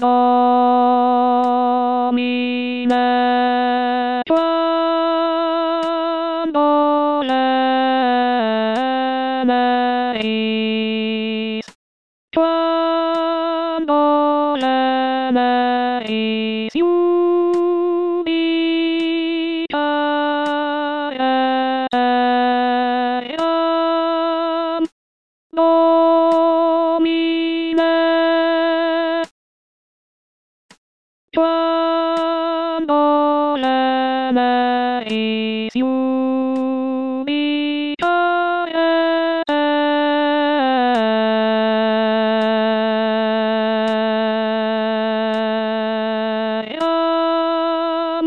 Domine, quando le meis, quando le meis judicaeam, Domine, quando le meis judicaeam,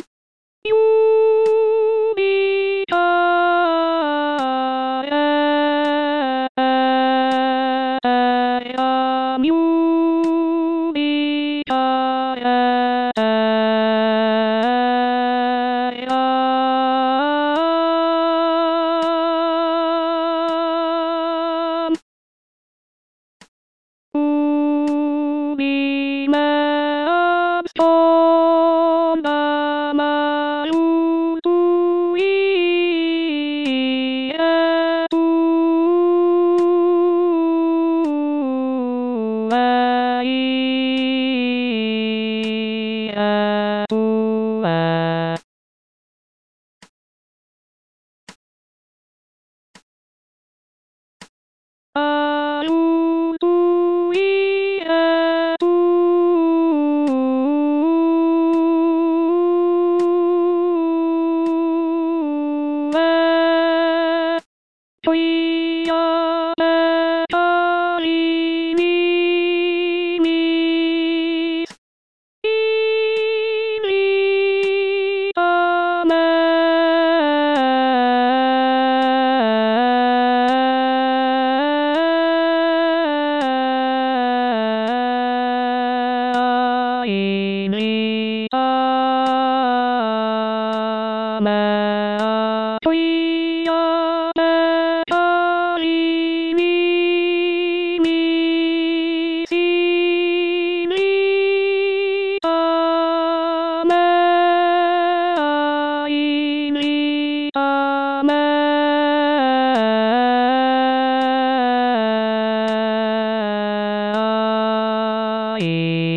ubi me absconda malutui et tu ei et tu malutui et tu quia peccari mimis implita me quia peccari mimis implita me